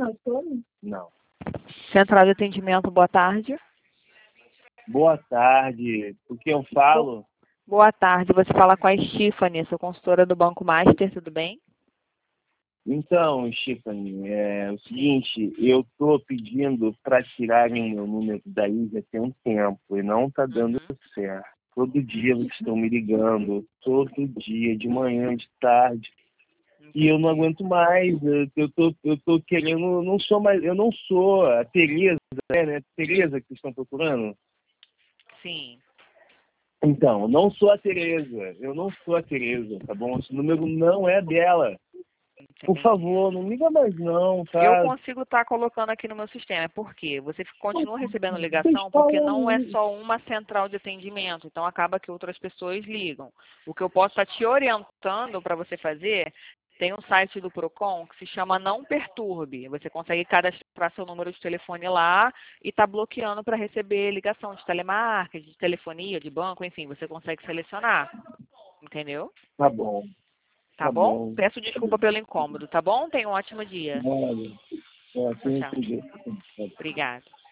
Não. Central de atendimento, boa tarde. Boa tarde. O que eu falo? Boa tarde, você fala com a Stephanie, sou consultora do Banco Master, tudo bem? Então, Stephanie, é o seguinte, eu tô pedindo para tirarem meu número daí já tem um tempo e não tá dando certo. Todo dia vocês estão me ligando, todo dia, de manhã, de tarde. E eu não aguento mais, eu tô querendo, não sou mais, eu não sou a Tereza, né? Tereza que vocês estão procurando? Sim. Então, eu não sou a Tereza, tá bom? Esse número não é dela. Por favor, não liga mais não, tá? Eu consigo estar colocando aqui no meu sistema. Por quê? Você continua recebendo ligação porque não é só uma central de atendimento. Então, acaba que outras pessoas ligam. O que eu posso estar te orientando para você fazer, tem um site do Procon que se chama Não Perturbe. Você consegue cadastrar seu número de telefone lá e está bloqueando para receber ligação de telemarketing, de telefonia, de banco, enfim. Você consegue selecionar. Entendeu? Tá bom. Tá bom? Peço desculpa pelo incômodo, tá bom? Tenha um ótimo dia. Olha, Tchau, tem tchau. que... Obrigada.